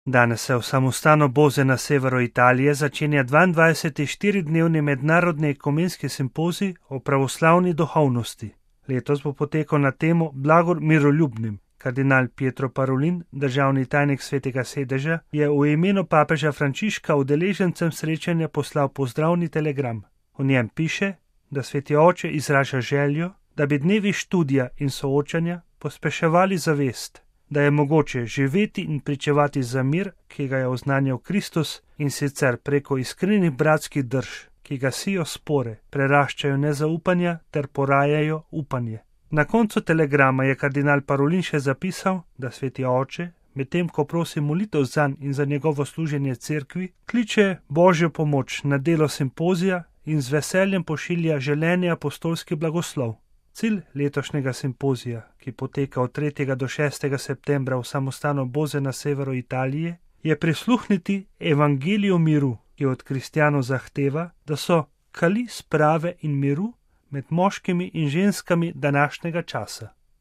Danes se v samostanu Boze na severu Italije začenja 22. štiridnevni mednarodni ekumenski simpozij o pravoslavni duhovnosti. Letos bo potekal na temo Blagor miroljubnim. Kardinal Pietro Parolin, državni tajnik Svetega sedeža, je v imenu papeža Frančiška udeležencem srečanja poslal pozdravni telegram. V njem piše, da Sveti oče izraža željo, da bi dnevi študija in soočanja pospeševali zavest, da je mogoče živeti in pričevati za mir, ki ga je oznanjal Kristus, in sicer preko iskrenih bratskih drž, ki gasijo spore, preraščajo nezaupanja ter porajajo upanje. Na koncu telegrama je kardinal Parolin še zapisal, da Sveti oče, medtem ko prosi molitev zanj in za njegovo služenje cerkvi, kliče Božjo pomoč na delo simpozija in z veseljem pošilja želeni apostolski blagoslov. Cilj letošnjega simpozija, ki poteka od 3. do 6. septembra v samostanu Boze na severu Italije, je prisluhniti evangeliju miru, ki od kristjanov zahteva, da so kali sprave in miru med moškimi in ženskami današnjega časa.